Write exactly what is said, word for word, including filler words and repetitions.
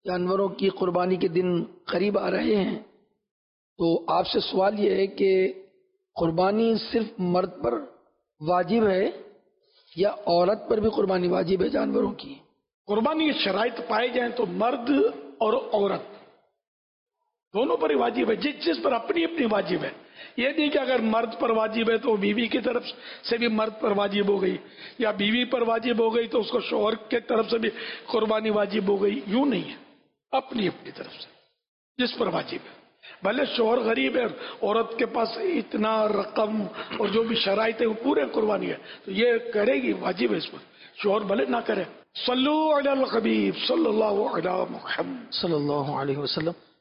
जानवरों की कुर्बानी के दिन करीब आ रहे हैं, तो आपसे सवाल यह है कि कुर्बानी सिर्फ मर्द पर वाजिब है या औरत पर भी कुर्बानी वाजिब है जानवरों की? कुर्बानी की शराइत पाए जाए तो मर्द और औरत दोनों पर ही वाजिब है, जिस जिस पर अपनी अपनी वाजिब है। ये नहीं कि अगर मर्द पर वाजिब है तो बीवी की तरफ से भी मर्द पर वाजिब हो गई, या बीवी पर वाजिब हो गई तो उसको शौहर के तरफ से भी कुर्बानी वाजिब हो गई। यूं नहीं है, अपनी अपनी तरफ से जिस पर वाजिब है। भले शौहर गरीब है, औरत के पास इतना रकम और जो भी शराइत है वो पूरे कुर्बानी है, तो ये करेगी, वाजिब है इस पर, शौहर भले ना करे। सल्लु अलल हबीब सल्लल्लाहु अलैहि मुहम्मद सल्लल्लाहु अलैहि वसल्लम।